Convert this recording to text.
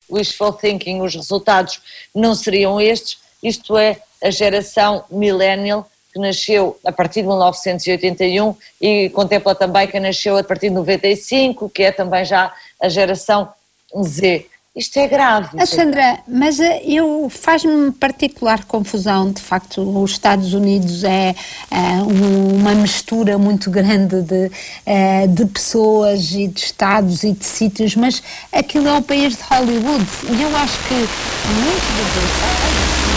wishful thinking, os resultados não seriam estes. Isto é a geração millennial, que nasceu a partir de 1981 e contempla também quem nasceu a partir de 95, que é também já a geração Z. Isto é grave. Sandra, mas faz-me particular confusão, de facto, os Estados Unidos é uma mistura muito grande de pessoas e de estados e de sítios, mas aquilo é um país de Hollywood e eu acho que muitos dos